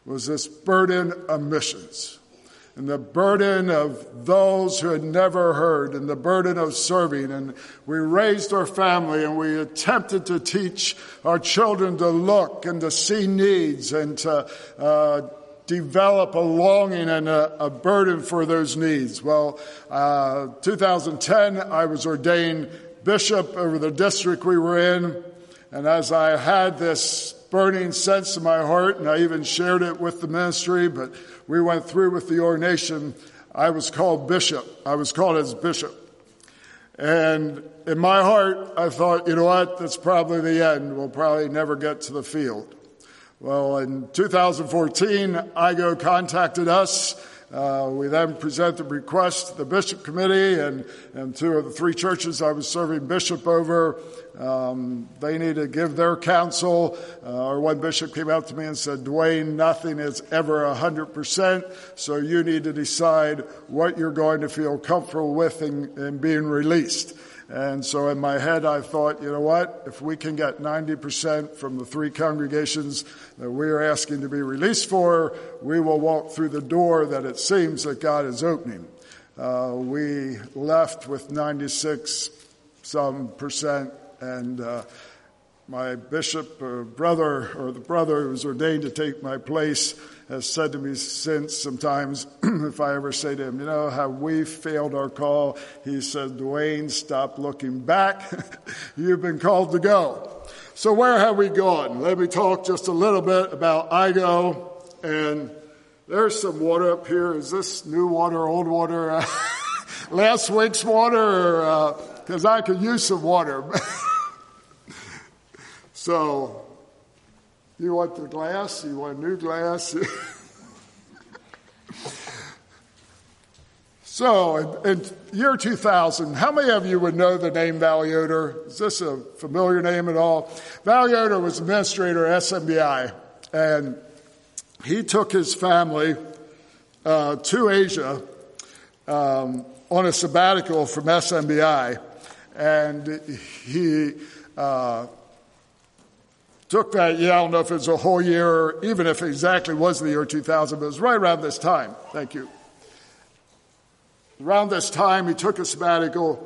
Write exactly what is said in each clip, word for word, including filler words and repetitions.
was this burden of missions. And the burden of those who had never heard, and the burden of serving. And we raised our family, and we attempted to teach our children to look and to see needs and to uh, develop a longing and a, a burden for those needs. Well, uh, two thousand ten, I was ordained bishop over the district we were in. And as I had this burning sense in my heart, and I even shared it with the ministry, but we went through with the ordination, I was called bishop. I was called as bishop. And in my heart, I thought, you know what, that's probably the end. We'll probably never get to the field. Well, in two thousand fourteen, I G O contacted us. Uh, we then presented requests to the bishop committee, and, and two of the three churches I was serving bishop over, um, they needed to give their counsel. Uh, our one bishop came out to me and said, Dwayne, nothing is ever a hundred percent, so you need to decide what you're going to feel comfortable with in, in being released. And so in my head, I thought, you know what? If we can get ninety percent from the three congregations that we are asking to be released for, we will walk through the door that it seems that God is opening. Uh, we left with ninety-six some percent, and uh, my bishop or brother, or the brother who was ordained to take my place, has said to me since sometimes, if I ever say to him, you know, have we failed our call? He said, Dwayne, stop looking back. You've been called to go. So where have we gone? Let me talk just a little bit about I G O. And there's some water up here. Is this new water, old water, last week's water? Because uh, I could use some water. So... You want the glass? You want new glass? So, in, in year two thousand, how many of you would know the name Val Yoder? Is this a familiar name at all? Val Yoder was administrator at S M B I, and he took his family uh, to Asia um, on a sabbatical from S M B I, and he... Uh, Took that, yeah, I don't know if it was a whole year, or even if it exactly was the year two thousand, but it was right around this time. Thank you. Around this time, he took a sabbatical.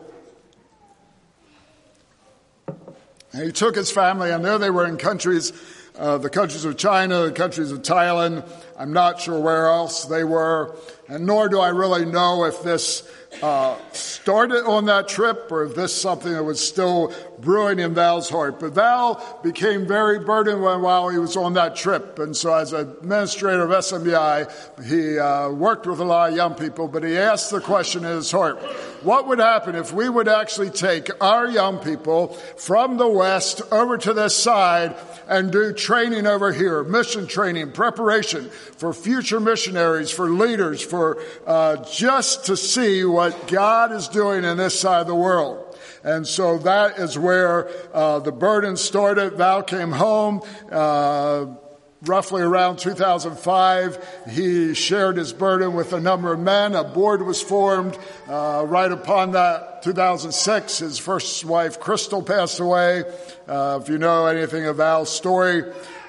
And he took his family, and there they were in countries, uh, the countries of China, the countries of Thailand. I'm not sure where else they were, and nor do I really know if this uh started on that trip or if this is something that was still brewing in Val's heart. But Val became very burdened while he was on that trip. And so as administrator of S M B I, he uh, worked with a lot of young people, but he asked the question in his heart, what would happen if we would actually take our young people from the West over to this side and do training over here, mission training, preparation for future missionaries, for leaders, for uh, just to see what God is doing in this side of the world. And so that is where uh, the burden started. Val came home uh, roughly around two thousand five. He shared his burden with a number of men. A board was formed uh, right upon that. two thousand six, his first wife, Crystal, passed away. Uh, if you know anything of Val's story.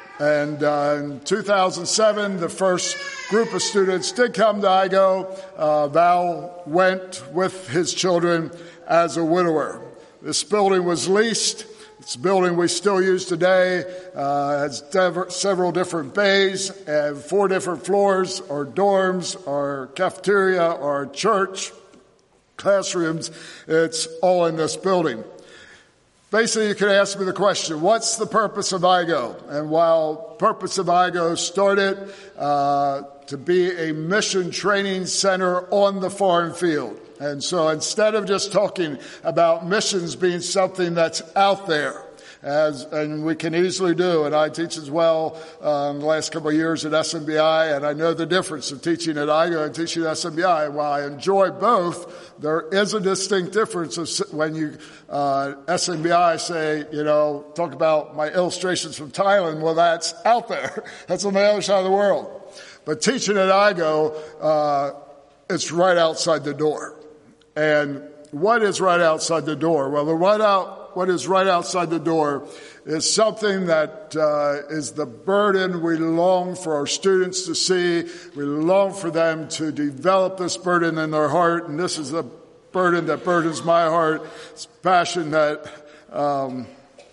And uh, in two thousand seven, the first group of students did come to I G O. Uh, Val went with his children as a widower. This building was leased. It's a building we still use today. Uh, has dev- several different bays and four different floors, our dorms, our cafeteria, our church, classrooms. It's all in this building. Basically, you could ask me the question, what's the purpose of I G O? And while purpose of I G O started uh, to be a mission training center on the foreign field. And so instead of just talking about missions being something that's out there, as and we can easily do, and I teach as well um, the last couple of years at S M B I, and I know the difference of teaching at I G O and teaching at S M B I. While I enjoy both, there is a distinct difference of when you uh, S M B I say, you know, talk about my illustrations from Thailand. Well, that's out there. That's on the other side of the world. But teaching at I G O, uh, it's right outside the door. And what is right outside the door? Well, the right out out, what is right outside the door is something that uh, is the burden we long for our students to see. We long for them to develop this burden in their heart, and this is a burden that burdens my heart. It's passion that um,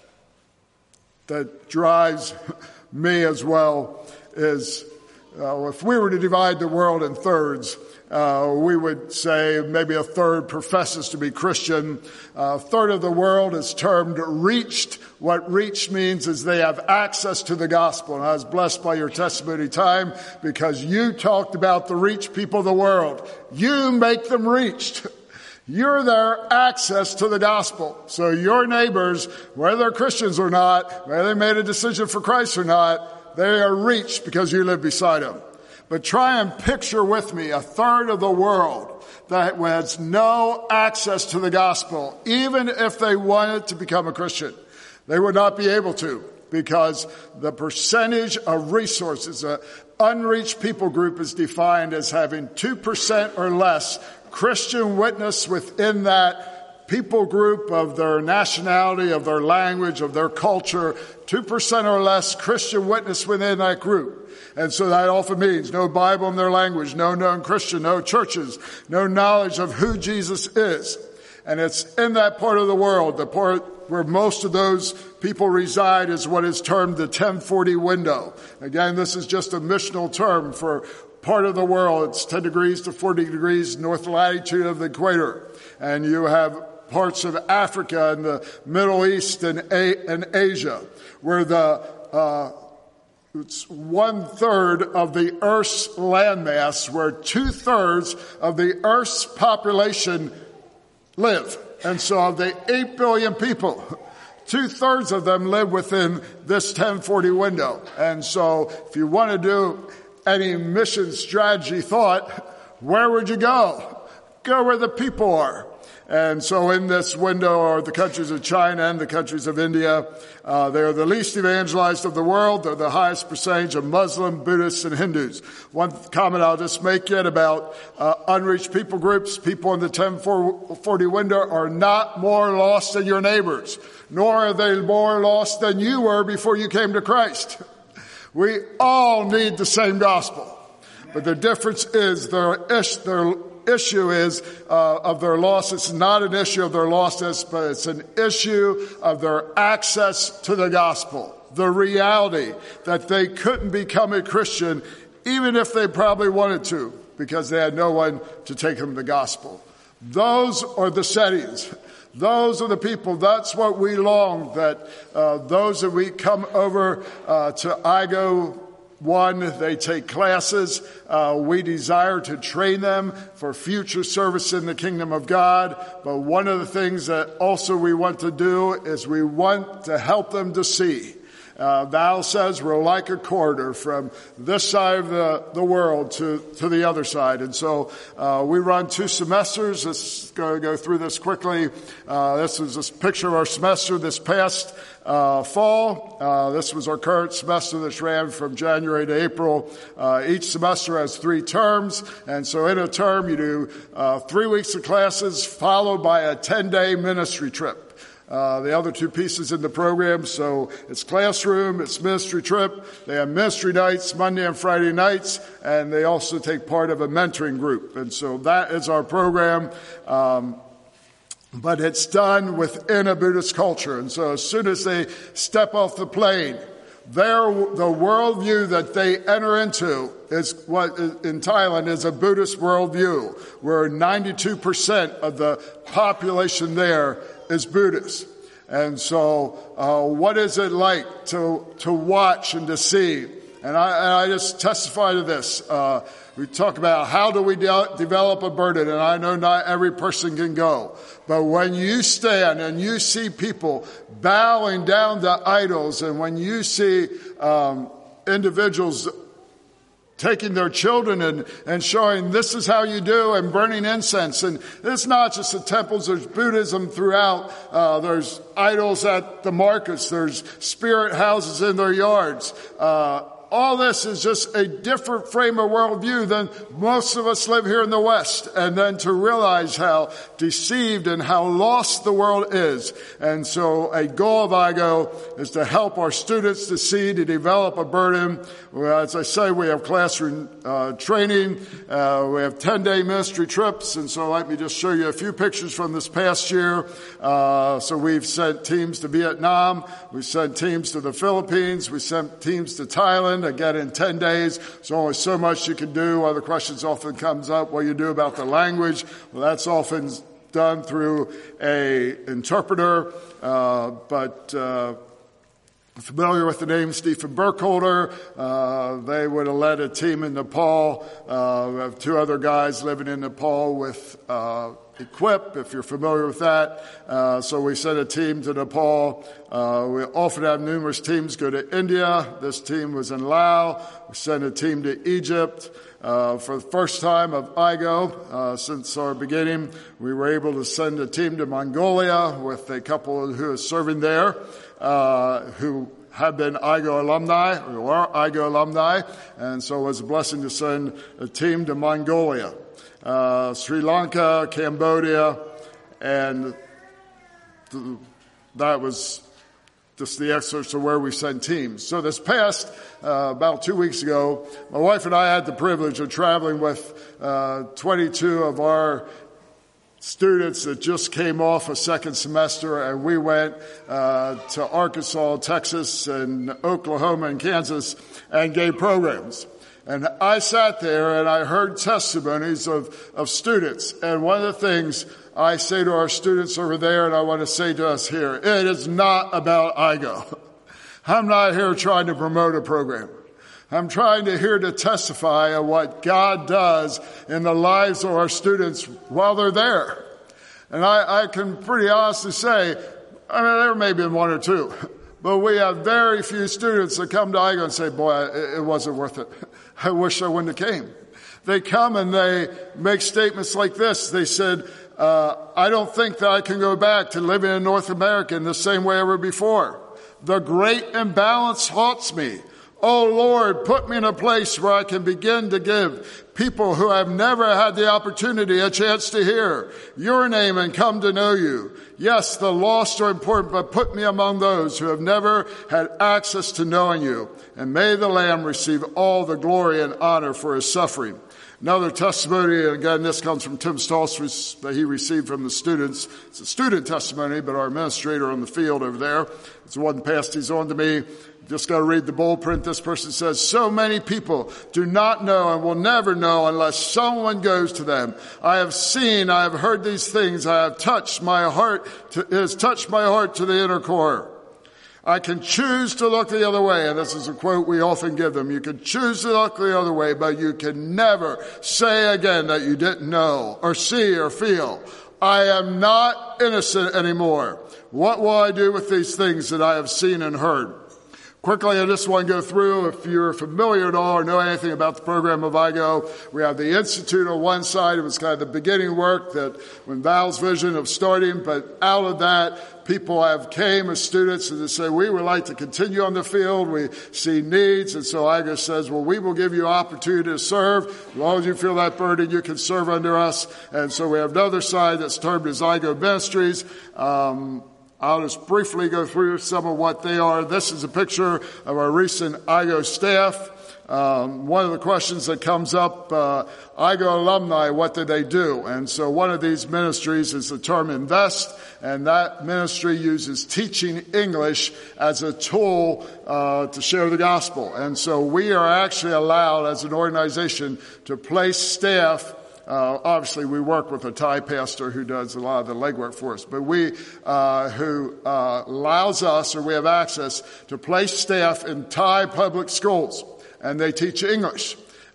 that drives me as well. Is uh, if we were to divide the world in thirds, Uh, we would say maybe a third professes to be Christian. Uh, a third of the world is termed reached. What reached means is they have access to the gospel. And I was blessed by your testimony time because you talked about the reached people of the world. You make them reached. You're their access to the gospel. So your neighbors, whether they're Christians or not, whether they made a decision for Christ or not, they are reached because you live beside them. But try and picture with me a third of the world that has no access to the gospel. Even if they wanted to become a Christian, they would not be able to because the percentage of resources, an unreached people group is defined as having two percent or less Christian witness within that people group of their nationality, of their language, of their culture, two percent or less Christian witness within that group. And so that often means no Bible in their language, no known Christian, no churches, no knowledge of who Jesus is. And it's in that part of the world, the part where most of those people reside is what is termed the ten forty window. Again, this is just a missional term for part of the world. It's ten degrees to forty degrees north latitude of the equator. And you have parts of Africa and the Middle East and, A- and Asia where the uh It's one third of the Earth's landmass, where two thirds of the Earth's population live. And so of the eight billion people, two thirds of them live within this ten forty window. And so if you want to do any mission strategy thought, where would you go? Go where the people are. And so in this window are the countries of China and the countries of India. Uh, they're the least evangelized of the world. They're the highest percentage of Muslim, Buddhists, and Hindus. One comment I'll just make yet about uh, unreached people groups. People in the ten forty window are not more lost than your neighbors, nor are they more lost than you were before you came to Christ. We all need the same gospel. But the difference is their ish, their issue is uh, of their loss. It's not an issue of their lostness, but it's an issue of their access to the gospel. The reality that they couldn't become a Christian even if they probably wanted to because they had no one to take them the gospel. Those are the settings. Those are the people. That's what we long, that uh, those that we come over uh, to I G O One, they take classes. Uh, we desire to train them for future service in the kingdom of God. But one of the things that also we want to do is we want to help them to see. Uh, Val says we're like a corridor from this side of the, the world to, to the other side. And so uh, we run two semesters. Let's go, go through this quickly. Uh, this is a picture of our semester this past Uh, fall. Uh, this was our current semester that's ran from January to April. Uh, each semester has three terms. And so in a term, you do uh, three weeks of classes followed by a ten-day ministry trip. Uh, the other two pieces in the program, so it's classroom, it's ministry trip. They have ministry nights, Monday and Friday nights, and they also take part of a mentoring group. And so that is our program. Um, But it's done within a Buddhist culture. And so as soon as they step off the plane, their, the worldview that they enter into is what in Thailand is a Buddhist worldview, where ninety-two percent of the population there is Buddhist. And so uh, what is it like to, to watch and to see? And I, and I just testify to this. Uh, we talk about how do we de- develop a burden, and I know not every person can go. But when you stand and you see people bowing down to idols, and when you see um, individuals taking their children and, and showing this is how you do, and burning incense. And it's not just the temples, there's Buddhism throughout. Uh, there's idols at the markets. There's spirit houses in their yards. Uh, all this is just a different frame of worldview than most of us live here in the West. And then to realize how deceived and how lost the world is. And so a goal of I G O is to help our students to see, to develop a burden. Well, as I say, we have classroom uh, training. Uh, we have ten-day ministry trips. And so let me just show you a few pictures from this past year. Uh, so we've sent teams to Vietnam. We sent teams to the Philippines. We sent teams to Thailand. Again, in ten days, there's only so much you can do. One of the questions often comes up, what do you do about the language? Well, that's often done through a interpreter, uh, but, uh, familiar with the name Stephen Burkholder. Uh, they would have led a team in Nepal. Uh, we have two other guys living in Nepal with, uh, Equip, if you're familiar with that. Uh, so we sent a team to Nepal. Uh, we often have numerous teams go to India. This team was in Laos. We sent a team to Egypt. Uh, for the first time of I G O, uh, since our beginning, we were able to send a team to Mongolia with a couple who is serving there, uh, who have been I G O alumni, or are I G O alumni, and so it was a blessing to send a team to Mongolia. Uh, Sri Lanka, Cambodia, and th- that was just the excerpts of where we send teams. So this past, uh, about two weeks ago, my wife and I had the privilege of traveling with uh, twenty-two of our students that just came off a second semester, and we went uh, to Arkansas, Texas, and Oklahoma and Kansas and gave programs. And I sat there and I heard testimonies of, of students. And one of the things I say to our students over there, and I want to say to us here, it is not about I G O. I'm not here trying to promote a program. I'm trying to here to testify of what God does in the lives of our students while they're there. And I, I can pretty honestly say, I mean, there may have been one or two, but we have very few students that come to I G O and say, boy, it, it wasn't worth it. I wish I wouldn't have came. They come and they make statements like this. They said, uh, I don't think that I can go back to living in North America in the same way ever before. The great imbalance haunts me. Oh Lord, put me in a place where I can begin to give people who have never had the opportunity a chance to hear your name and come to know you. Yes, the lost are important, but put me among those who have never had access to knowing you. And may the Lamb receive all the glory and honor for his suffering. Another testimony, and again, this comes from Tim Stoltz, that he received from the students. It's a student testimony, but our administrator on the field over there, it's the one passed these on to me. Just got to read the bold print. This person says, so many people do not know and will never know unless someone goes to them. I have seen, I have heard these things. I have touched my heart, to, it has touched my heart to the inner core. I can choose to look the other way. And this is a quote we often give them. You can choose to look the other way, but you can never say again that you didn't know or see or feel. I am not innocent anymore. What will I do with these things that I have seen and heard? Quickly, I just want to go through, if you're familiar at all or know anything about the program of I G O, we have the Institute on one side. It was kind of the beginning work that when Val's vision of starting, but out of that, people have came as students and they say, we would like to continue on the field. We see needs. And so I G O says, well, we will give you opportunity to serve. As long as you feel that burden, you can serve under us. And so we have another side that's termed as I G O Ministries. Um, I'll just briefly go through some of what they are. This is a picture of our recent I G O staff. Um, one of the questions that comes up, uh, I G O alumni, what do they do? And so one of these ministries is the term Invest, and that ministry uses teaching English as a tool uh, to share the gospel. And so we are actually allowed as an organization to place staff. Uh, obviously, we work with a Thai pastor who does a lot of the legwork for us, but we, uh, who, uh, allows us, or we have access to place staff in Thai public schools, and they teach English.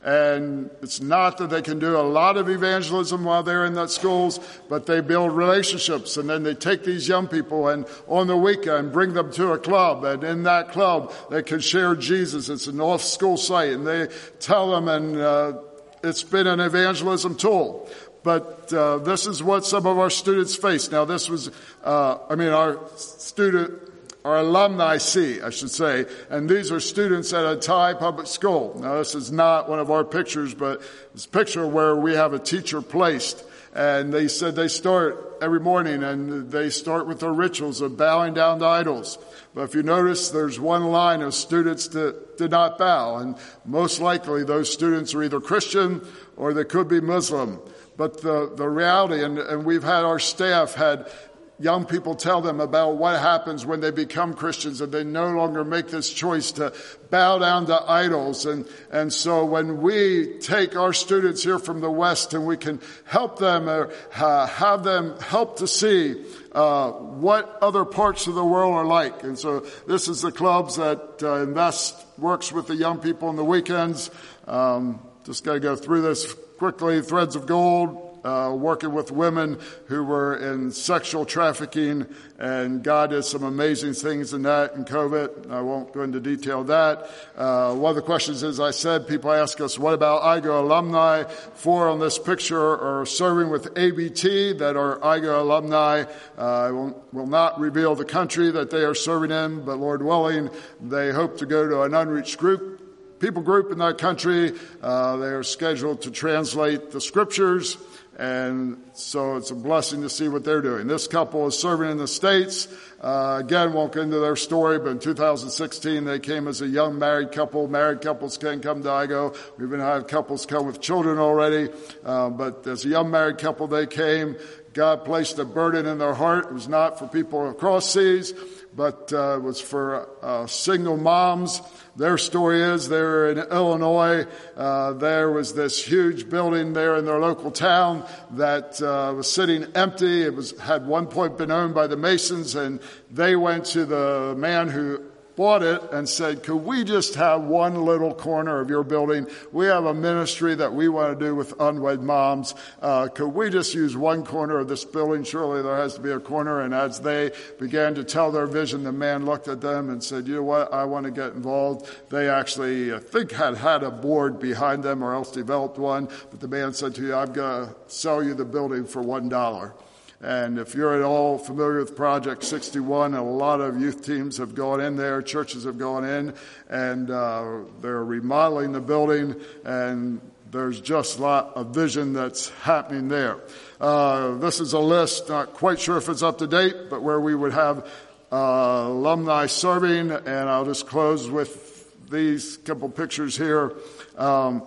And it's not that they can do a lot of evangelism while they're in that schools, but they build relationships, and then they take these young people and on the weekend bring them to a club, and in that club they can share Jesus. It's an off-school site, and they tell them, and, uh, it's been an evangelism tool. But uh, this is what some of our students face. Now, this was, uh, I mean, our student or alumni see, I should say. And these are students at a Thai public school. Now, this is not one of our pictures, but it's a picture where we have a teacher placed. And they said they start every morning, and they start with their rituals of bowing down to idols. But if you notice, there's one line of students that did not bow. And most likely those students are either Christian or they could be Muslim. But the, the reality, and, and we've had our staff had young people tell them about what happens when they become Christians and they no longer make this choice to bow down to idols. And, and so when we take our students here from the West and we can help them or uh, have them help to see uh, what other parts of the world are like. And so this is the clubs that uh, invest, works with the young people on the weekends. Um, just got to go through this quickly. Threads of Gold. Uh, working with women who were in sexual trafficking, and God did some amazing things in that in COVID. I won't go into detail of that. Uh, one of the questions is, I said, people ask us, what about I G O alumni? Four on this picture are serving with A B T that are I G O alumni. Uh, I will, will not reveal the country that they are serving in, but Lord willing, they hope to go to an unreached group, people group in that country. Uh, they are scheduled to translate the scriptures. And so it's a blessing to see what they're doing. This couple is serving in the States. Uh, again, won't go into their story, but in two thousand sixteen, they came as a young married couple. Married couples can come to I G O. We've even had couples come with children already. Uh, but as a young married couple, they came. God placed a burden in their heart. It was not for people across seas, but uh, it was for uh, single moms. Their story is they're in Illinois. Uh, there was this huge building there in their local town that uh, was sitting empty. It was had at one point been owned by the Masons, and they went to the man who bought it and said, could we just have one little corner of your building? We have a ministry that we want to do with unwed moms. Uh, could we just use one corner of this building? Surely there has to be a corner. And as they began to tell their vision, the man looked at them and said, you know what? I want to get involved. They actually, I think, had had a board behind them or else developed one. But the man said to you, I'm going to sell you the building for one dollar. And if you're at all familiar with Project sixty-one, a lot of youth teams have gone in there, churches have gone in, and uh, they're remodeling the building, and there's just a lot of vision that's happening there. Uh, this is a list, not quite sure if it's up to date, but where we would have uh, alumni serving, and I'll just close with these couple pictures here. Um,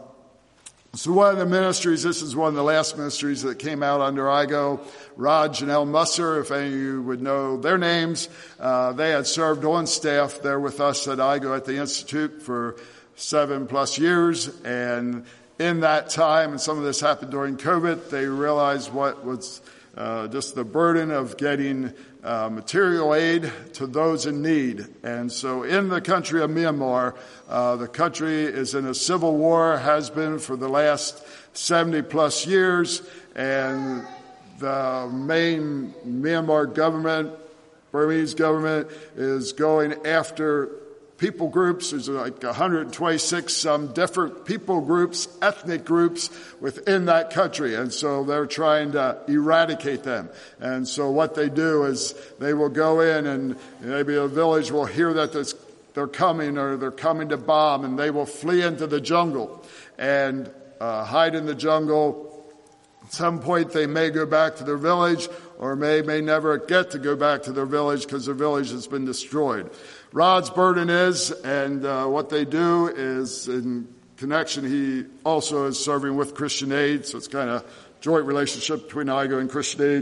So one of the ministries, this is one of the last ministries that came out under I G O, Raj and El Musser, if any of you would know their names. Uh, they had served on staff there with us at I G O at the Institute for seven plus years. And in that time, and some of this happened during COVID, they realized what was uh, just the burden of getting Uh, material aid to those in need. And so in the country of Myanmar, uh, the country is in a civil war, has been for the last seventy plus years, and the main Myanmar government, Burmese government, is going after people groups. There's like one hundred twenty-six some different people groups, ethnic groups within that country. And so they're trying to eradicate them. And so what they do is they will go in, and maybe a village will hear that they're coming or they're coming to bomb, and they will flee into the jungle and uh, hide in the jungle. At some point they may go back to their village, or may, may never get to go back to their village because their village has been destroyed. Rod's burden is, and uh, what they do is, in connection, he also is serving with Christian Aid, so it's kind of joint relationship between I G O and Christian Aid.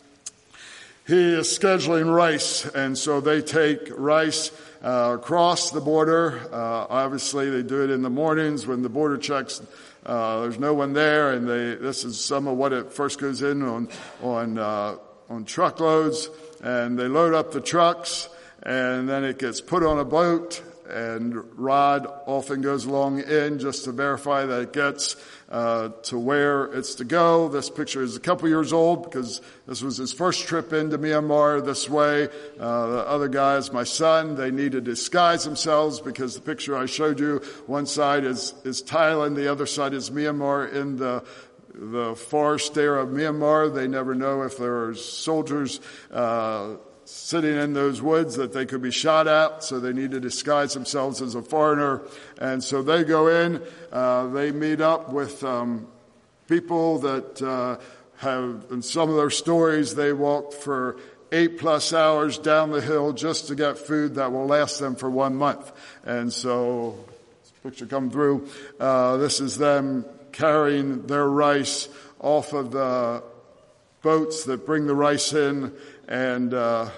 He is scheduling rice, and so they take rice uh, across the border. Uh, obviously, they do it in the mornings when the border checks. Uh, there's no one there, and they, this is some of what it first goes in on on uh, on truckloads, and they load up the trucks. And then it gets put on a boat, and Rod often goes along in just to verify that it gets uh, to where it's to go. This picture is a couple years old because this was his first trip into Myanmar this way. Uh, the other guy is my son. They need to disguise themselves because the picture I showed you, one side is, is Thailand, the other side is Myanmar in the the forest there of Myanmar. They never know if there are soldiers uh sitting in those woods that they could be shot at, so they need to disguise themselves as a foreigner. And so they go in, uh, they meet up with um, people that uh, have, in some of their stories, they walked for eight plus hours down the hill just to get food that will last them for one month. And so, this picture come through, uh, this is them carrying their rice off of the boats that bring the rice in, and uh,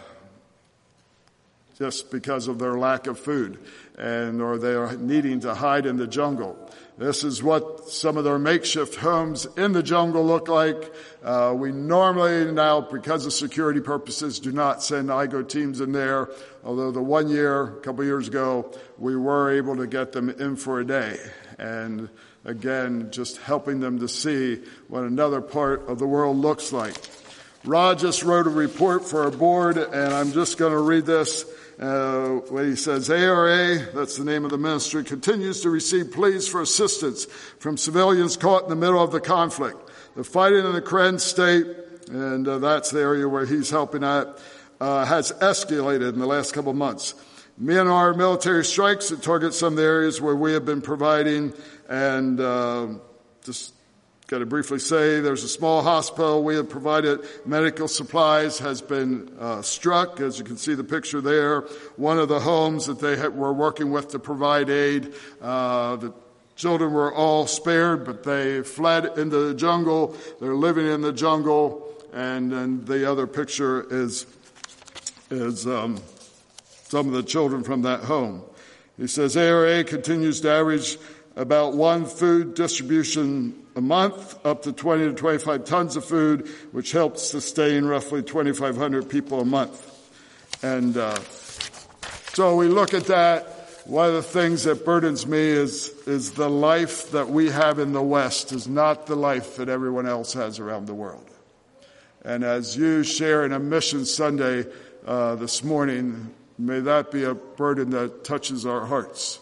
just because of their lack of food, and or they are needing to hide in the jungle. This is what some of their makeshift homes in the jungle look like. Uh, we normally now, because of security purposes, do not send I G O teams in there, although the one year, a couple years ago, we were able to get them in for a day. And again, just helping them to see what another part of the world looks like. Rod just wrote a report for our board, and I'm just going to read this. Uh, where he says, A R A, that's the name of the ministry, continues to receive pleas for assistance from civilians caught in the middle of the conflict. The fighting in the Karen state, and uh, that's the area where he's helping at, uh, has escalated in the last couple of months. Myanmar military strikes that target some of the areas where we have been providing, and uh, just got to briefly say there's a small hospital we have provided medical supplies has been uh, struck. As you can see the picture there, one of the homes that they had, were working with to provide aid, uh, the children were all spared, but they fled into the jungle. They're living in the jungle, and then the other picture is is um, some of the children from that home. He says A R A continues to average about one food distribution a month, up to twenty to twenty-five tons of food, which helps sustain roughly twenty-five hundred people a month. And uh, so we look at that. One of the things that burdens me is is the life that we have in the West is not the life that everyone else has around the world. And as you share in a Mission Sunday uh, this morning, may that be a burden that touches our hearts.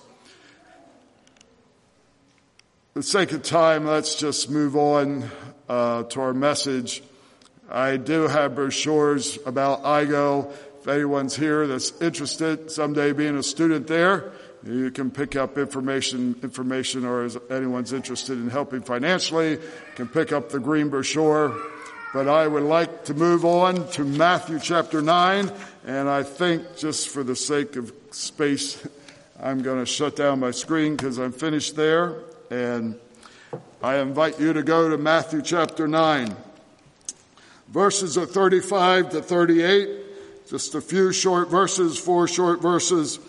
For the sake of time, let's just move on uh, to our message. I do have brochures about I G O. If anyone's here that's interested someday being a student there, you can pick up information, information, or if anyone's interested in helping financially, you can pick up the green brochure. But I would like to move on to Matthew chapter nine, and I think just for the sake of space, I'm going to shut down my screen because I'm finished there. And I invite you to go to Matthew chapter nine. Verses are thirty-five to thirty-eight. Just a few short verses, four short verses.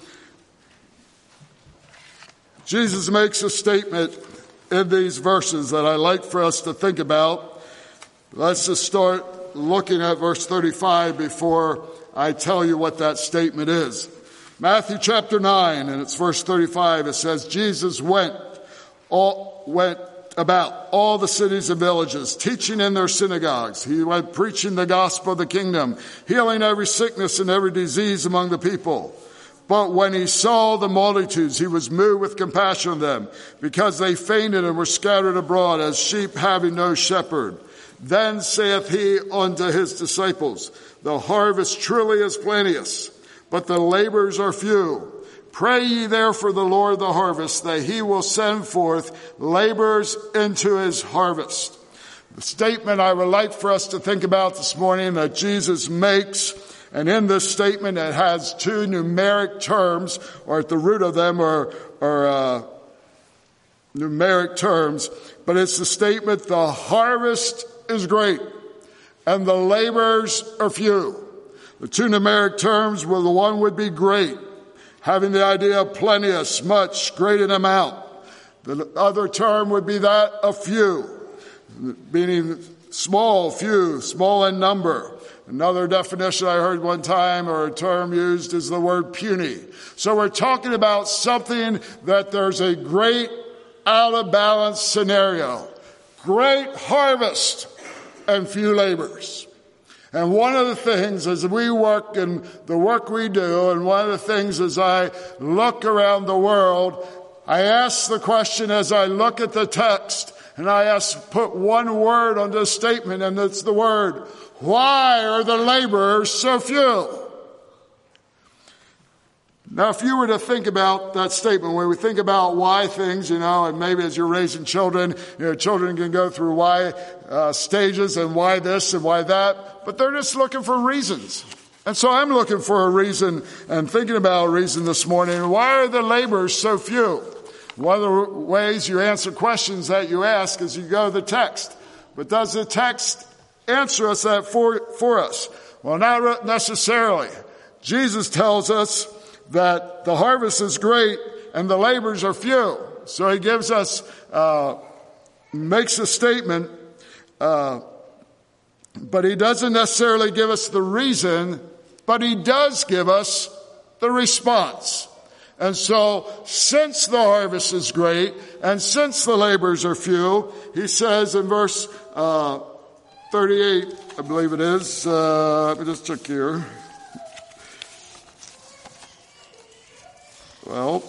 Jesus makes a statement in these verses that I like for us to think about. Let's just start looking at verse thirty-five before I tell you what that statement is. Matthew chapter nine, and it's verse thirty-five. It says, Jesus went all went about all the cities and villages, teaching in their synagogues. He went preaching the gospel of the kingdom, healing every sickness and every disease among the people. But when he saw the multitudes, he was moved with compassion on them, because they fainted and were scattered abroad as sheep having no shepherd. Then saith he unto his disciples, the harvest truly is plenteous, but the laborers are few. Pray ye therefore the Lord of the harvest, that he will send forth laborers into his harvest. The statement I would like for us to think about this morning that Jesus makes, and in this statement it has two numeric terms, or at the root of them are, are uh, numeric terms, but it's the statement, the harvest is great, and the laborers are few. The two numeric terms, well, the one would be great, having the idea of plenteous, much, great in amount. The other term would be that of few, meaning small, few, small in number. Another definition I heard one time, or a term used, is the word puny. So we're talking about something that there's a great out of balance scenario. Great harvest and few laborers. And one of the things as we work in the work we do, and one of the things as I look around the world, I ask the question as I look at the text, and I ask, put one word on this statement, and it's the word, why are the laborers so few? Now, if you were to think about that statement, when we think about why things, you know, and maybe as you're raising children, you know, children can go through why uh, stages and why this and why that, but they're just looking for reasons. And so I'm looking for a reason and thinking about a reason this morning. Why are the laborers so few? One of the ways you answer questions that you ask is you go to the text. But does the text answer us that for, for us? Well, not necessarily. Jesus tells us that the harvest is great and the laborers are few. So he gives us, uh, makes a statement, uh, but he doesn't necessarily give us the reason, but he does give us the response. And so, since the harvest is great, and since the laborers are few, he says in verse uh, thirty-eight, I believe it is, uh, let me just check here. Well,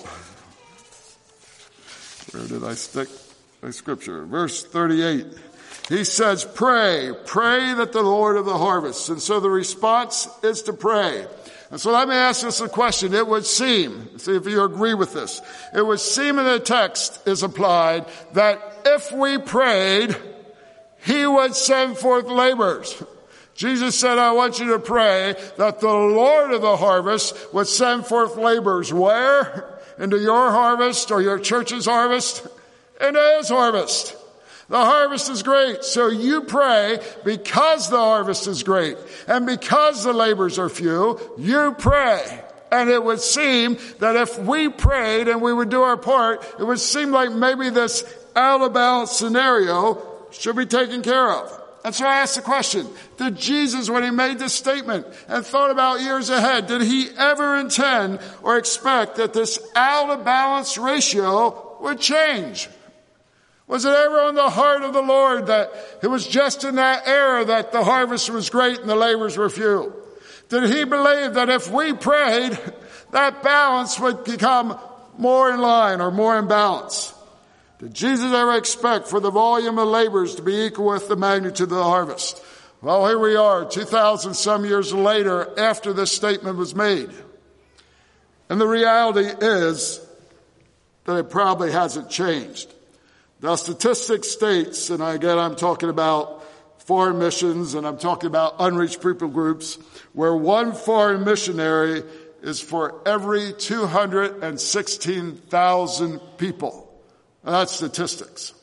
where did I stick my scripture? Verse thirty-eight. He says, pray, pray that the Lord of the harvest. And so the response is to pray. And so let me ask this a question. It would seem, see if you agree with this, it would seem in the text is applied that if we prayed, he would send forth laborers. Jesus said, I want you to pray that the Lord of the harvest would send forth laborers. Where? Into your harvest or your church's harvest? Into his harvest. The harvest is great. So you pray because the harvest is great. And because the laborers are few, you pray. And it would seem that if we prayed and we would do our part, it would seem like maybe this out of balance scenario should be taken care of. And so I asked the question, did Jesus, when he made this statement and thought about years ahead, did he ever intend or expect that this out of balance ratio would change? Was it ever on the heart of the Lord that it was just in that era that the harvest was great and the laborers were few? Did he believe that if we prayed, that balance would become more in line or more in balance? Did Jesus ever expect for the volume of laborers to be equal with the magnitude of the harvest? Well, here we are, two thousand some years later after this statement was made. And the reality is that it probably hasn't changed. The statistics states, and again I'm talking about foreign missions and I'm talking about unreached people groups, where one foreign missionary is for every two hundred sixteen thousand people. Now, that's statistics.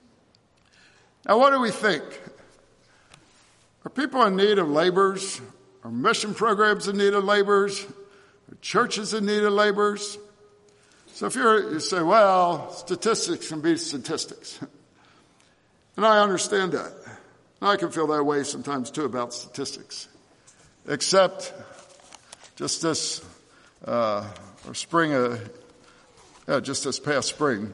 Now, what do we think? Are people in need of laborers? Are mission programs in need of laborers? Are churches in need of laborers? So if you're, you say, well, statistics can be statistics. And I understand that. And I can feel that way sometimes too about statistics. Except just this, uh, or spring, uh, yeah, just this past spring,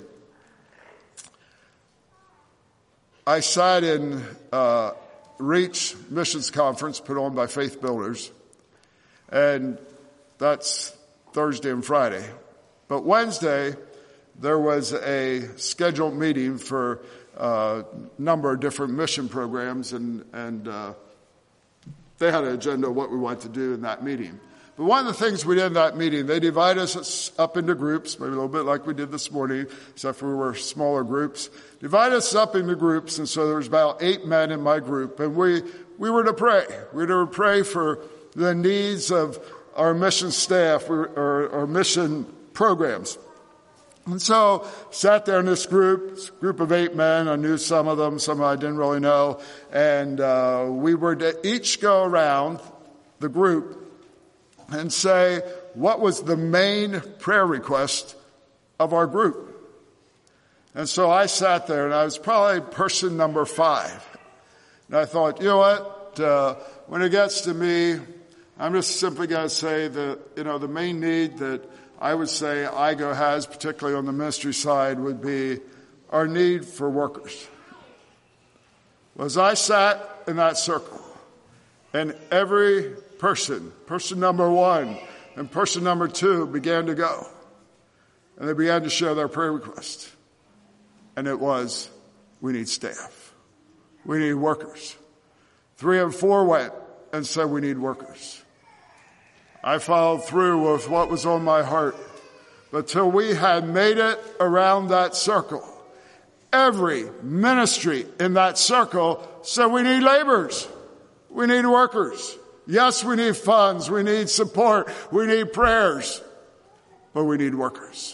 I sat in uh, Reach Missions Conference put on by Faith Builders, and that's Thursday and Friday. But Wednesday, there was a scheduled meeting for a number of different mission programs, and, and uh, they had an agenda of what we wanted to do in that meeting. But one of the things we did in that meeting, they divided us up into groups, maybe a little bit like we did this morning, except for we were smaller groups. Divided us up into groups, and so there was about eight men in my group, and we, we were to pray. We were to pray for the needs of our mission staff or our mission programs. And so sat there in this group, this group of eight men. I knew some of them, some I didn't really know, and uh, we were to each go around the group and say what was the main prayer request of our group. And so I sat there, and I was probably person number five. And I thought, you know what, uh, when it gets to me, I'm just simply going to say that, you know, the main need that I would say I G O has, particularly on the ministry side, would be our need for workers. Well, as I sat in that circle, and every person, person number one and person number two began to go. And they began to share their prayer request. And it was, we need staff. We need workers. Three and four went and said we need workers. I followed through with what was on my heart. But till we had made it around that circle, every ministry in that circle said we need laborers. We need workers. Yes, we need funds. We need support. We need prayers. But we need workers.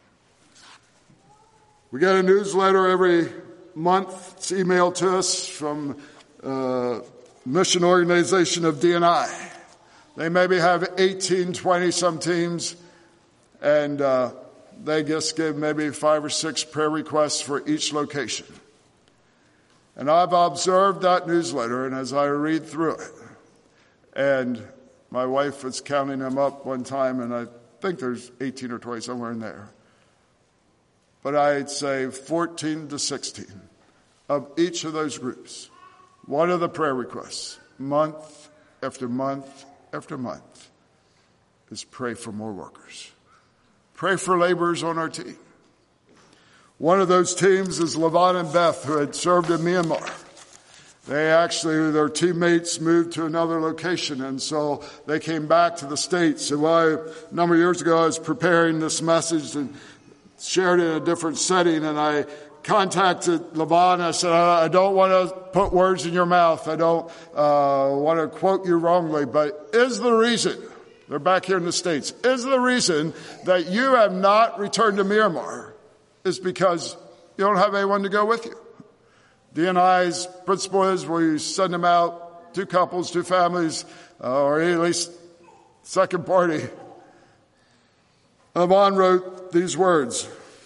We get a newsletter every month. It's emailed to us from uh mission organization of D and I. They maybe have eighteen, twenty some teams, and uh, they just give maybe five or six prayer requests for each location. And I've observed that newsletter, and as I read through it, and my wife was counting them up one time, and I think there's eighteen or twenty, somewhere in there. But I'd say fourteen to sixteen of each of those groups. One of the prayer requests, month after month after month, is pray for more workers. Pray for laborers on our team. One of those teams is Levon and Beth, who had served in Myanmar. They actually, their teammates moved to another location, and so they came back to the States. And I, a number of years ago, I was preparing this message and shared it in a different setting, and I contacted Levon. I said, I don't want to put words in your mouth. I don't uh, want to quote you wrongly, but is the reason, they're back here in the States, is the reason that you have not returned to Myanmar is because you don't have anyone to go with you. D and I's principle is we send them out, two couples, two families, uh, or at least second party. Levon wrote these words.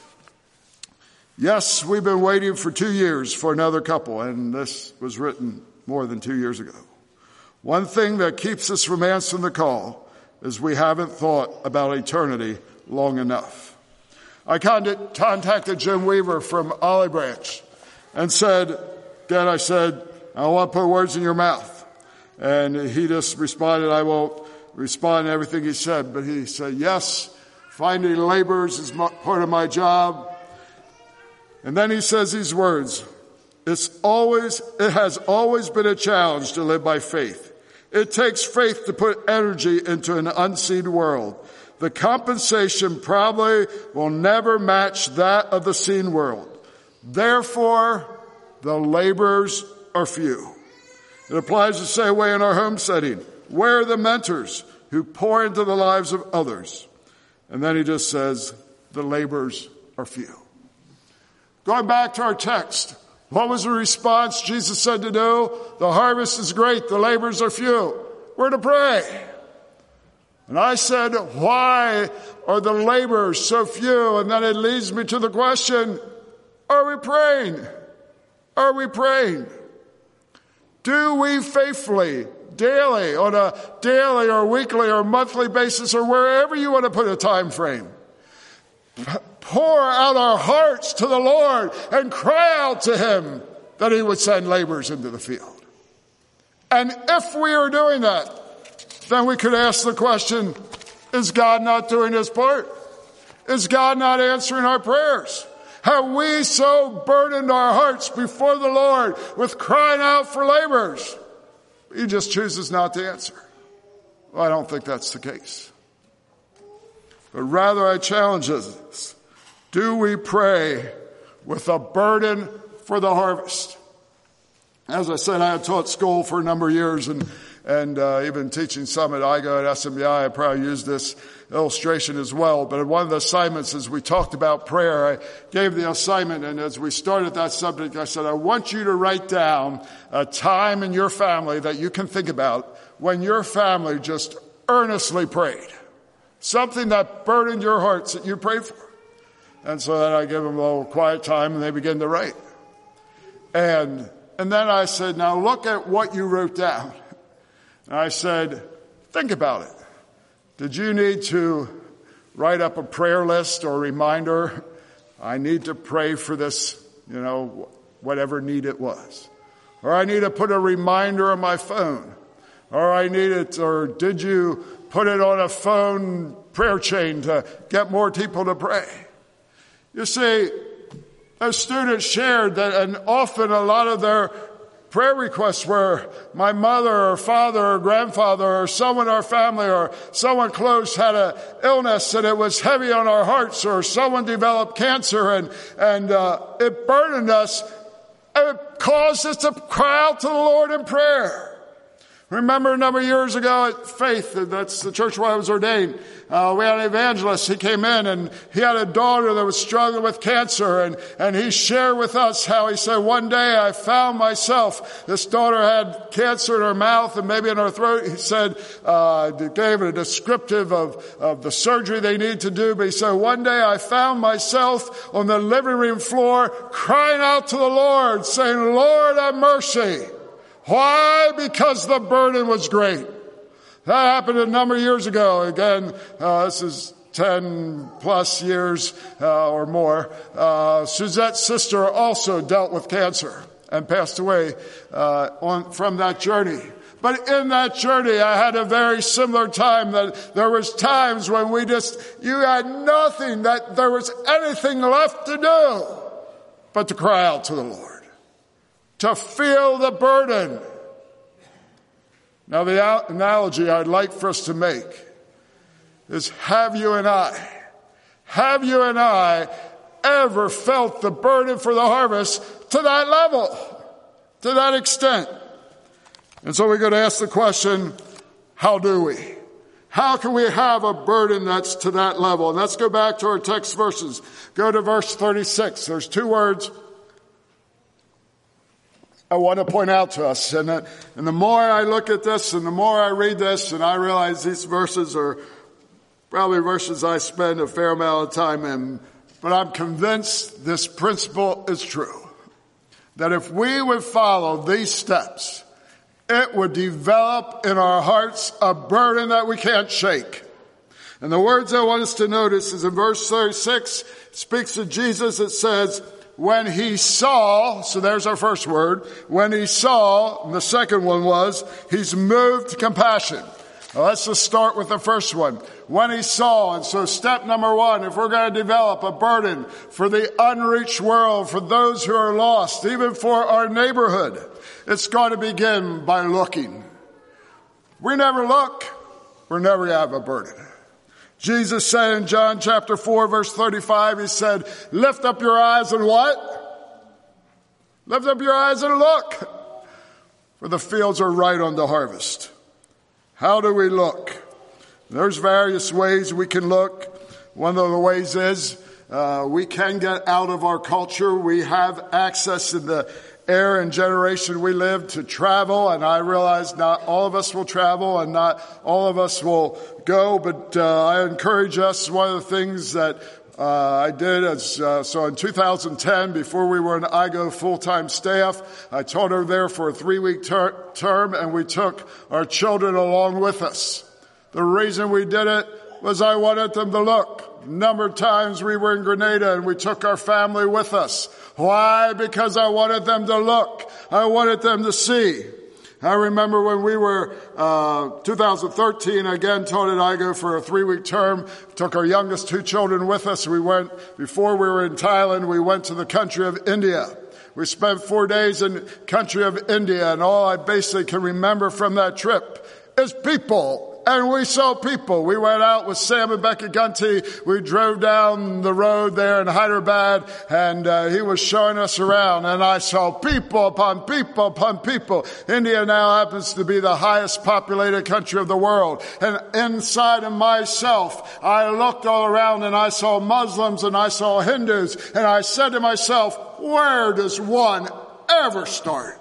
Yes, we've been waiting for two years for another couple, and this was written more than two years ago. One thing that keeps us from answering the call is we haven't thought about eternity long enough. I contacted Jim Weaver from Olive Branch and said, again, I said, I don't want to put words in your mouth. And he just responded, I won't respond to everything he said, but he said, yes, finding laborers is part of my job. And then he says these words, it's always, it has always been a challenge to live by faith. It takes faith to put energy into an unseen world. The compensation probably will never match that of the seen world. Therefore, the laborers are few. It applies the same way in our home setting. Where are the mentors who pour into the lives of others? And then he just says, the laborers are few. Going back to our text, what was the response Jesus said to do? The harvest is great, the laborers are few. We're to pray. And I said, why are the laborers so few? And then it leads me to the question, are we praying? Are we praying? Do we faithfully, daily, on a daily or weekly or monthly basis or wherever you want to put a time frame, pour out our hearts to the Lord and cry out to Him that He would send laborers into the field? And if we are doing that, then we could ask the question, is God not doing His part? Is God not answering our prayers? Have we so burdened our hearts before the Lord with crying out for laborers? He just chooses not to answer. Well, I don't think that's the case. But rather I challenge us. Do we pray with a burden for the harvest? As I said, I had taught school for a number of years and and uh, even teaching some at I G O at S M B I. I probably used this illustration as well. But in one of the assignments, as we talked about prayer, I gave the assignment, and as we started that subject, I said, I want you to write down a time in your family that you can think about when your family just earnestly prayed. Something that burdened your hearts that you prayed for. And so then I give them a little quiet time, and they begin to write. And and then I said, now look at what you wrote down. And I said, think about it. Did you need to write up a prayer list or a reminder? I need to pray for this, you know, whatever need it was. Or I need to put a reminder on my phone. Or I need it, or did you put it on a phone prayer chain to get more people to pray? You see, those students shared that, and often a lot of their prayer requests where my mother or father or grandfather or someone in our family or someone close had an illness and it was heavy on our hearts, or someone developed cancer and, and uh, it burdened us. It caused us to cry out to the Lord in prayer. Remember a number of years ago at Faith, that's the church where I was ordained, uh, we had an evangelist. He came in and he had a daughter that was struggling with cancer, and, and he shared with us how he said, one day I found myself, this daughter had cancer in her mouth and maybe in her throat. He said, uh, gave a descriptive of, of the surgery they need to do, but he said, one day I found myself on the living room floor crying out to the Lord, saying, Lord, have mercy. Why? Because the burden was great. That happened a number of years ago. Again, uh, this is ten plus years uh, or more. Uh, Suzette's sister also dealt with cancer and passed away uh, on, from that journey. But in that journey, I had a very similar time that there was times when we just, you had nothing, that there was anything left to do but to cry out to the Lord, to feel the burden. Now, the analogy I'd like for us to make is, have you and I, have you and I ever felt the burden for the harvest to that level, to that extent? And so we're going to ask the question, how do we? How can we have a burden that's to that level? And let's go back to our text verses. Go to verse thirty-six. There's two words I want to point out to us. And, uh, and the more I look at this and the more I read this, and I realize these verses are probably verses I spend a fair amount of time in, but I'm convinced this principle is true. That if we would follow these steps, it would develop in our hearts a burden that we can't shake. And the words I want us to notice is in verse thirty-six, it speaks of Jesus. It says, when he saw, so there's our first word, when he saw, and the second one was, he's moved to compassion. Now let's just start with the first one. When he saw, and so step number one, if we're going to develop a burden for the unreached world, for those who are lost, even for our neighborhood, it's got to begin by looking. We never look, we're never going to have a burden. Jesus said in John chapter four, verse thirty-five, he said, lift up your eyes and what? Lift up your eyes and look, for the fields are right on the harvest. How do we look? There's various ways we can look. One of the ways is uh, we can get out of our culture. We have access in the era and generation we live to travel, and I realize not all of us will travel and not all of us will go, but uh, I encourage us. One of the things that uh, I did is, uh, so in two thousand ten, before we were an I G O full-time staff, I taught over there for a three-week ter- term, and we took our children along with us. The reason we did it was I wanted them to look. A number of times we were in Grenada and we took our family with us. Why? Because I wanted them to look. I wanted them to see. I remember when we were, uh, two thousand thirteen, again, taught at I G O for a three-week term, took our youngest two children with us. We went, before we were in Thailand, we went to the country of India. We spent four days in the country of India, and all I basically can remember from that trip is people. And we saw people. We went out with Sam and Becky Gunty. We drove down the road there in Hyderabad, and uh, he was showing us around. And I saw people upon people upon people. India now happens to be the highest populated country of the world. And inside of myself, I looked all around and I saw Muslims and I saw Hindus. And I said to myself, where does one ever start?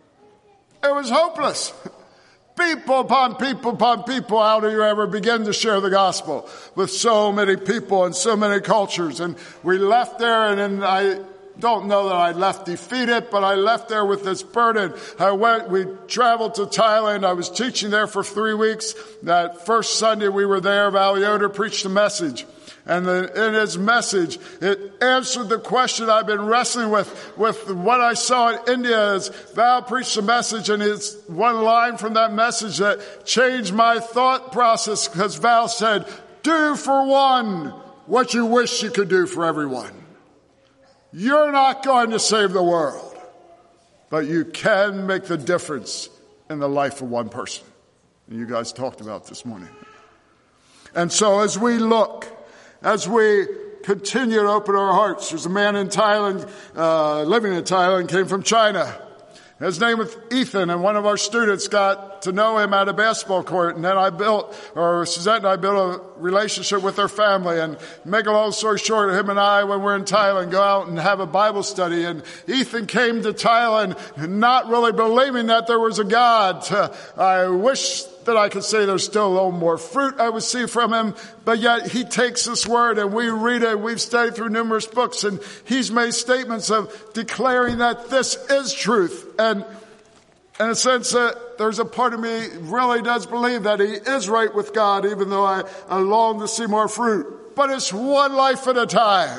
It was hopeless. People upon people upon people, how do you ever begin to share the gospel with so many people and so many cultures? And we left there, and then I don't know that I left defeated, but I left there with this burden. I went, we traveled to Thailand. I was teaching there for three weeks. That first Sunday we were there, Val Yoder preached a message. And the, in his message, it answered the question I've been wrestling with, with what I saw in India. Is Val preached a message, and it's one line from that message that changed my thought process, because Val said, do for one what you wish you could do for everyone. You're not going to save the world, but you can make the difference in the life of one person. And you guys talked about this morning. And so as we look, as we continue to open our hearts, there's a man in Thailand, uh, living in Thailand, came from China. His name was Ethan, and one of our students got to know him at a basketball court. And then I built, or Suzette and I built a relationship with their family. And make a long story short, him and I, when we're in Thailand, go out and have a Bible study. And Ethan came to Thailand not really believing that there was a God. Uh, I wish that I could say there's still a little more fruit I would see from him, but yet he takes this word and we read it. We've studied through numerous books, and he's made statements of declaring that this is truth. And in a sense, that uh, there's a part of me really does believe that he is right with God, even though I, I long to see more fruit. But it's one life at a time.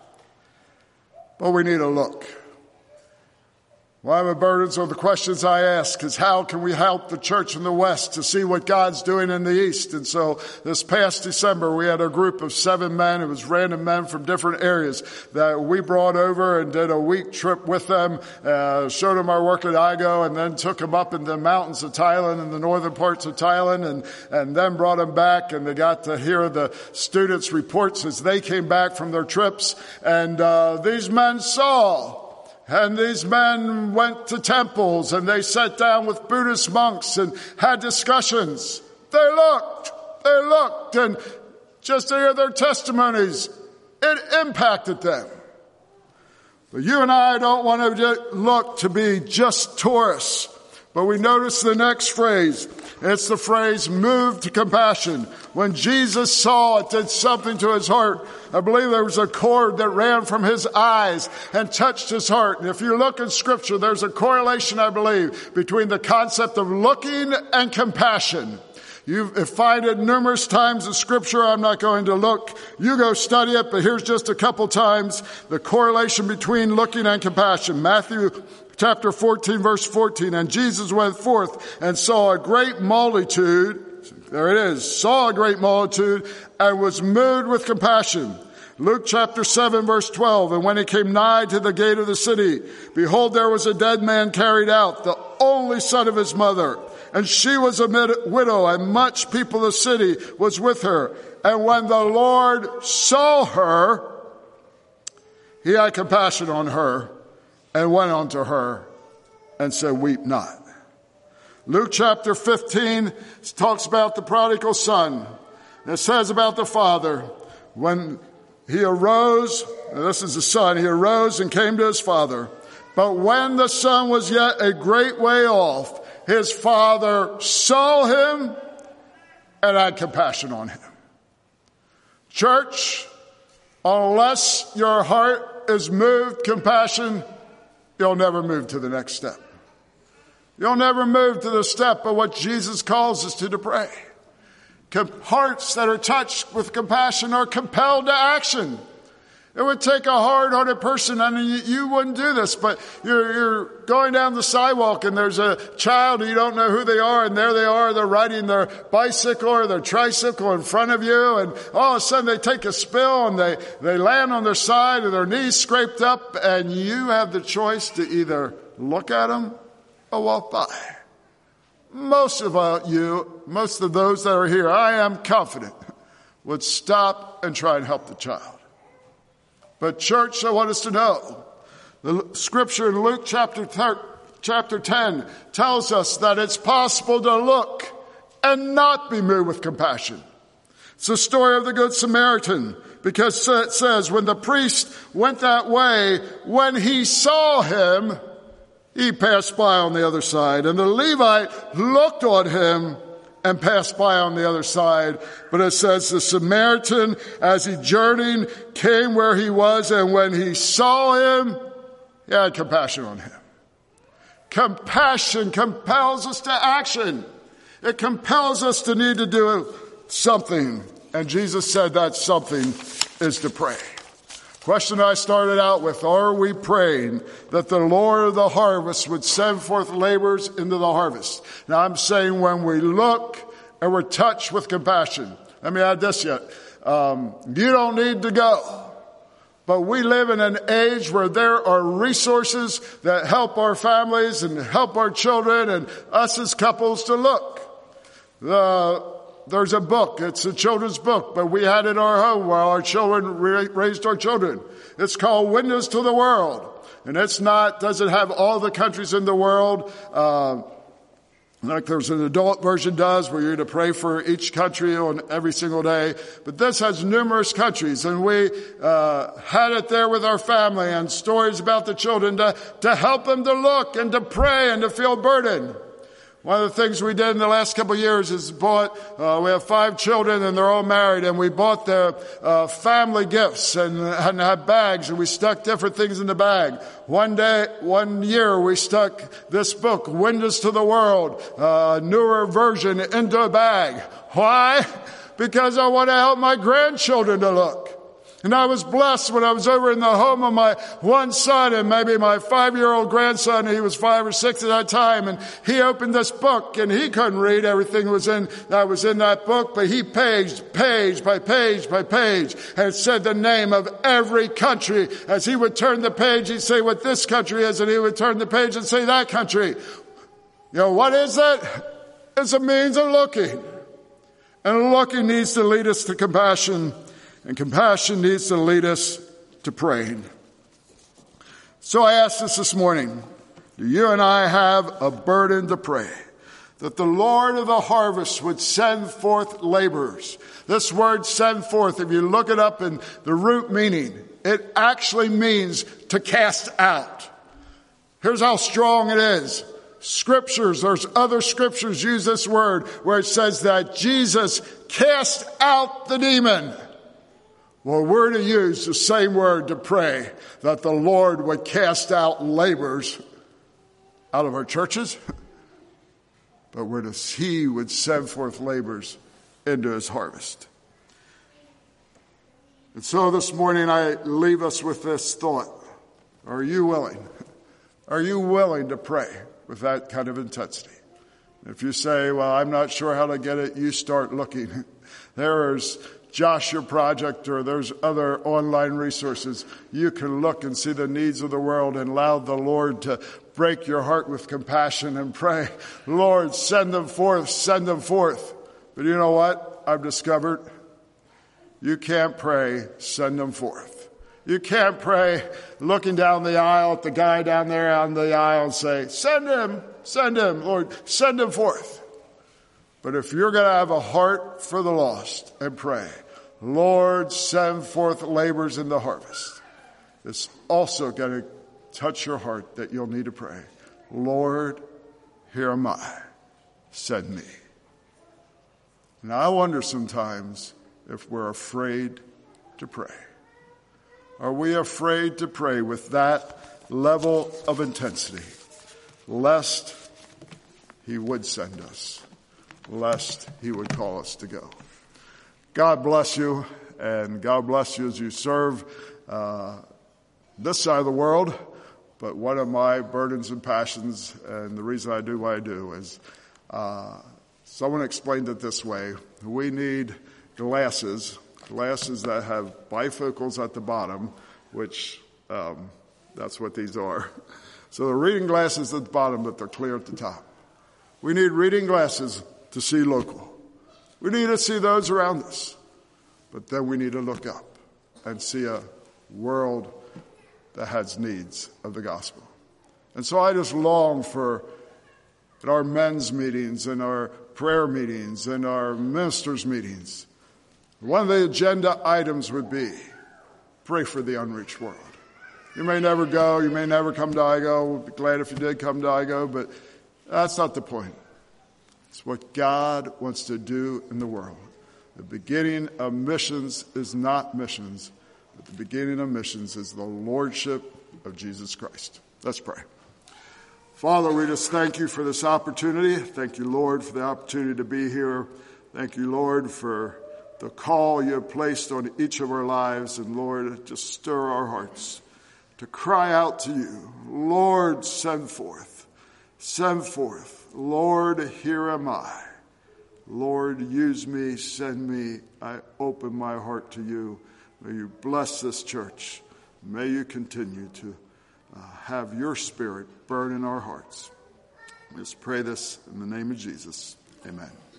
But we need to look. One of the burdens or the questions I ask is, how can we help the church in the West to see what God's doing in the East? And so this past December, we had a group of seven men. It was random men from different areas that we brought over and did a week trip with them, uh, showed them our work at I G O, and then took them up in the mountains of Thailand and the northern parts of Thailand, and, and then brought them back, and they got to hear the students' reports as they came back from their trips. And uh, these men saw. And these men went to temples and they sat down with Buddhist monks and had discussions. They looked, they looked, and just to hear their testimonies, it impacted them. But you and I don't want to look to be just tourists. But we notice the next phrase. It's the phrase, moved to compassion. When Jesus saw it did something to his heart, I believe there was a cord that ran from his eyes and touched his heart. And if you look in Scripture, there's a correlation, I believe, between the concept of looking and compassion. You find it numerous times in Scripture. I'm not going to look. You go study it, but here's just a couple times the correlation between looking and compassion. Matthew chapter fourteen, verse fourteen. And Jesus went forth and saw a great multitude. There it is. Saw a great multitude and was moved with compassion. Luke chapter seven, verse twelve. And when he came nigh to the gate of the city, behold, there was a dead man carried out, the only son of his mother. And she was a widow, and much people of the city was with her. And when the Lord saw her, he had compassion on her and went unto her and said, weep not. Luke chapter fifteen talks about the prodigal son. It says about the father, when he arose, this is the son, he arose and came to his father. But when the son was yet a great way off, his father saw him and had compassion on him. Church, unless your heart is moved compassion, you'll never move to the next step. You'll never move to the step of what Jesus calls us to to pray. Hearts that are touched with compassion are compelled to action. It would take a hard-hearted person, and you, you wouldn't do this, but you're, you're going down the sidewalk and there's a child, you don't know who they are, and there they are, they're riding their bicycle or their tricycle in front of you, and all of a sudden they take a spill and they, they land on their side and their knees scraped up, and you have the choice to either look at them or walk by. Most of you, most of those that are here, I am confident, would stop and try and help the child. But church, I want us to know, the scripture in Luke chapter chapter ten tells us that it's possible to look and not be moved with compassion. It's the story of the Good Samaritan, because it says when the priest went that way, when he saw him, he passed by on the other side. And the Levite looked on him and passed by on the other side. But it says the Samaritan, as he journeyed, came where he was, and when he saw him, he had compassion on him. Compassion compels us to action. It compels us to need to do something. And Jesus said that something is to pray. Question I started out with, are we praying that the Lord of the harvest would send forth laborers into the harvest? Now I'm saying when we look and we're touched with compassion. Let me add this yet. Um, you don't need to go. But we live in an age where there are resources that help our families and help our children and us as couples to look. The, there's a book. It's a children's book, but we had it in our home while our children raised our children. It's called Windows to the World. And it's not, doesn't have all the countries in the world, uh, like there's an adult version does, where you're to pray for each country on every single day. But this has numerous countries, and we uh had it there with our family and stories about the children to, to help them to look and to pray and to feel burdened. One of the things we did in the last couple of years is bought, uh, we have five children and they're all married, and we bought their uh, family gifts and, and had bags, and we stuck different things in the bag. One day, one year we stuck this book, Windows to the World, uh, newer version, into a bag. Why? Because I want to help my grandchildren to look. And I was blessed when I was over in the home of my one son and maybe my five-year-old grandson. He was five or six at that time, and he opened this book, and he couldn't read everything that was in that was in that book, but he paged page by page by page, and it said the name of every country. As he would turn the page, he'd say what this country is, and he would turn the page and say that country. You know, what is that? It's a means of looking. And looking needs to lead us to compassion. And compassion needs to lead us to praying. So I ask this this morning, do you and I have a burden to pray? That the Lord of the harvest would send forth laborers. This word send forth, if you look it up in the root meaning, it actually means to cast out. Here's how strong it is. Scriptures, there's other scriptures use this word where it says that Jesus cast out the demon. Well, we're to use the same word to pray that the Lord would cast out laborers out of our churches, but we're to, he would send forth laborers into his harvest. And so this morning I leave us with this thought. Are you willing? Are you willing to pray with that kind of intensity? If you say, well, I'm not sure how to get it, you start looking. There's Joshua Project, or there's other online resources. You can look and see the needs of the world and allow the Lord to break your heart with compassion and pray, Lord, send them forth, send them forth. But you know what I've discovered? You can't pray, send them forth. You can't pray looking down the aisle at the guy down there on the aisle and say, send him, send him, Lord, send him forth. But if you're going to have a heart for the lost and pray, Lord, send forth laborers in the harvest, it's also going to touch your heart that you'll need to pray, Lord, here am I, send me. And I wonder sometimes if we're afraid to pray. Are we afraid to pray with that level of intensity, lest he would send us, lest he would call us to go? God bless you, and God bless you as you serve uh, this side of the world. But one of my burdens and passions, and the reason I do what I do, is uh, someone explained it this way. We need glasses, glasses that have bifocals at the bottom, which um, that's what these are. So the reading glasses at the bottom, but they're clear at the top. We need reading glasses to see local. We need to see those around us. But then we need to look up and see a world that has needs of the gospel. And so I just long for, at our men's meetings and our prayer meetings and our ministers' meetings, one of the agenda items would be, pray for the unreached world. You may never go, you may never come to I G O. We'll be glad if you did come to I G O, but that's not the point. It's what God wants to do in the world. The beginning of missions is not missions, but the beginning of missions is the lordship of Jesus Christ. Let's pray. Father, we just thank you for this opportunity. Thank you, Lord, for the opportunity to be here. Thank you, Lord, for the call you have placed on each of our lives. And Lord, just stir our hearts to cry out to you. Lord, send forth. Send forth. Lord, here am I. Lord, use me, send me. I open my heart to you. May you bless this church. May you continue to uh, have your Spirit burn in our hearts. Let's pray this in the name of Jesus. Amen.